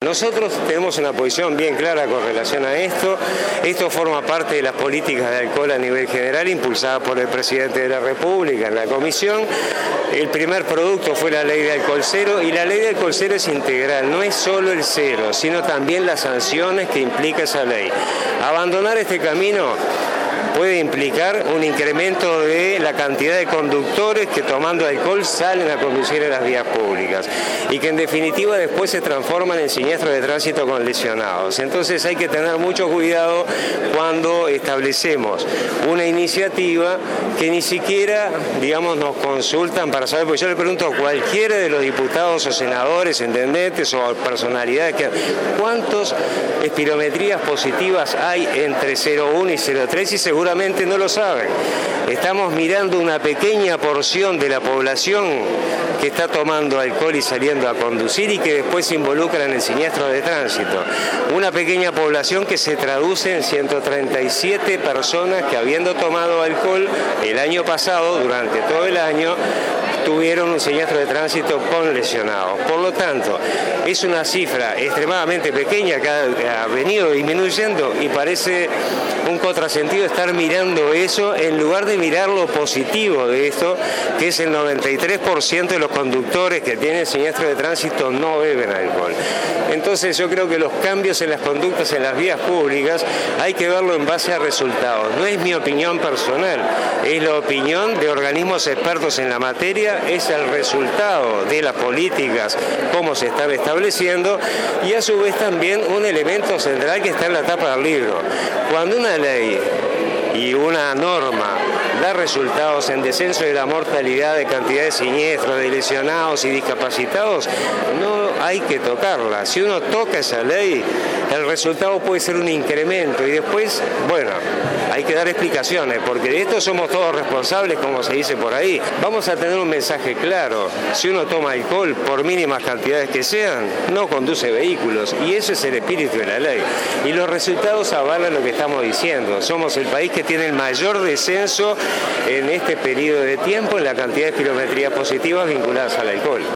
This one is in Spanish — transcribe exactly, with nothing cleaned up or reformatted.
Nosotros tenemos una posición bien clara con relación a esto. Esto forma parte de las políticas de alcohol a nivel general, impulsadas por el presidente de la República en la comisión. El primer producto fue la ley de alcohol cero, y la ley de alcohol cero es integral, no es solo el cero, sino también las sanciones que implica esa ley. Abandonar este camino puede implicar un incremento de la cantidad de conductores que tomando alcohol salen a conducir en las vías públicas y que en definitiva después se transforman en siniestros de tránsito con lesionados. Entonces hay que tener mucho cuidado cuando establecemos una iniciativa que ni siquiera, digamos, nos consultan para saber, porque yo le pregunto a cualquiera de los diputados o senadores, intendentes o personalidades, que ¿cuántas espirometrías positivas hay entre cero uno y cero tres? Y seguramente no lo saben. Estamos mirando una pequeña porción de la población que está tomando alcohol y saliendo a conducir y que después se involucra en el siniestro de tránsito. Una pequeña población que se traduce en ciento treinta y siete personas que, habiendo tomado alcohol el año pasado, durante todo el año, tuvieron un siniestro de tránsito con lesionados. Por lo tanto, es una cifra extremadamente pequeña que ha venido disminuyendo y parece un contrasentido estar mirando eso en lugar de mirar lo positivo de esto, que es el noventa y tres por ciento de los conductores que tienen siniestro de tránsito no beben alcohol. Entonces yo creo que los cambios en las conductas en las vías públicas hay que verlo en base a resultados. No es mi opinión personal, es la opinión de organismos expertos en la materia, es el resultado de las políticas, cómo se están estableciendo, y a su vez también un elemento central que está en la tapa del libro. Cuando una ley y una norma da resultados en descenso de la mortalidad, de cantidad de siniestros, de lesionados y discapacitados, no hay que tocarla. Si uno toca esa ley, el resultado puede ser un incremento y después, bueno, hay que dar explicaciones, porque de esto somos todos responsables, como se dice por ahí. Vamos a tener un mensaje claro: si uno toma alcohol, por mínimas cantidades que sean, no conduce vehículos, y ese es el espíritu de la ley. Y los resultados avalan lo que estamos diciendo. Somos el país que tiene el mayor descenso en este periodo de tiempo en la cantidad de espirometrías positivas vinculadas al alcohol.